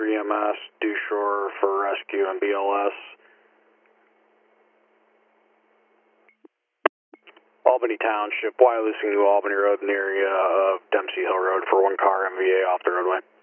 EMS, due shore for rescue and BLS. Albany Township, Wyalusing New Albany Road in the area of Dempsey Hill Road for one car MVA off the roadway.